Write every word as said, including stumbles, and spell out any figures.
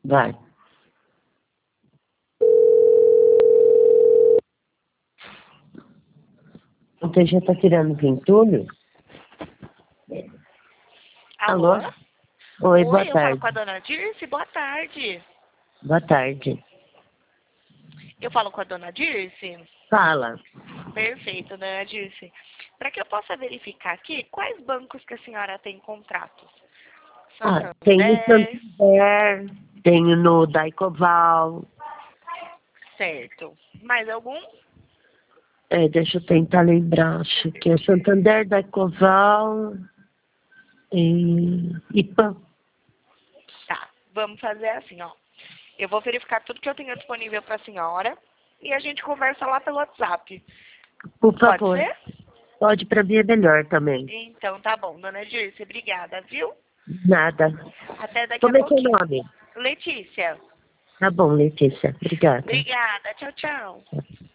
Vai. Você já tá tirando o entulho? Alô? Alô? Oi, boa Oi, eu falo tarde. com a dona Dirce? Boa tarde. Boa tarde. Eu falo com a dona Dirce? Fala. Perfeito, dona Dirce. Para que eu possa verificar aqui, quais bancos que a senhora tem contratos? Ah, tem no Santander, Santander, tenho no Daicoval. certo. Mais algum? É, deixa eu tentar lembrar. Acho que é Santander, Daicoval e IPAM. Tá, vamos fazer assim, ó. Eu vou verificar tudo que eu tenho disponível para a senhora e a gente conversa lá pelo WhatsApp. Por Pode favor. ser? Pode, pra mim é melhor também. Então tá bom, dona Dirce, obrigada, viu? Nada. Até daqui a Como é seu pouquinho. nome? Letícia, Tá bom, Letícia. Obrigada. obrigada, tchau, tchau.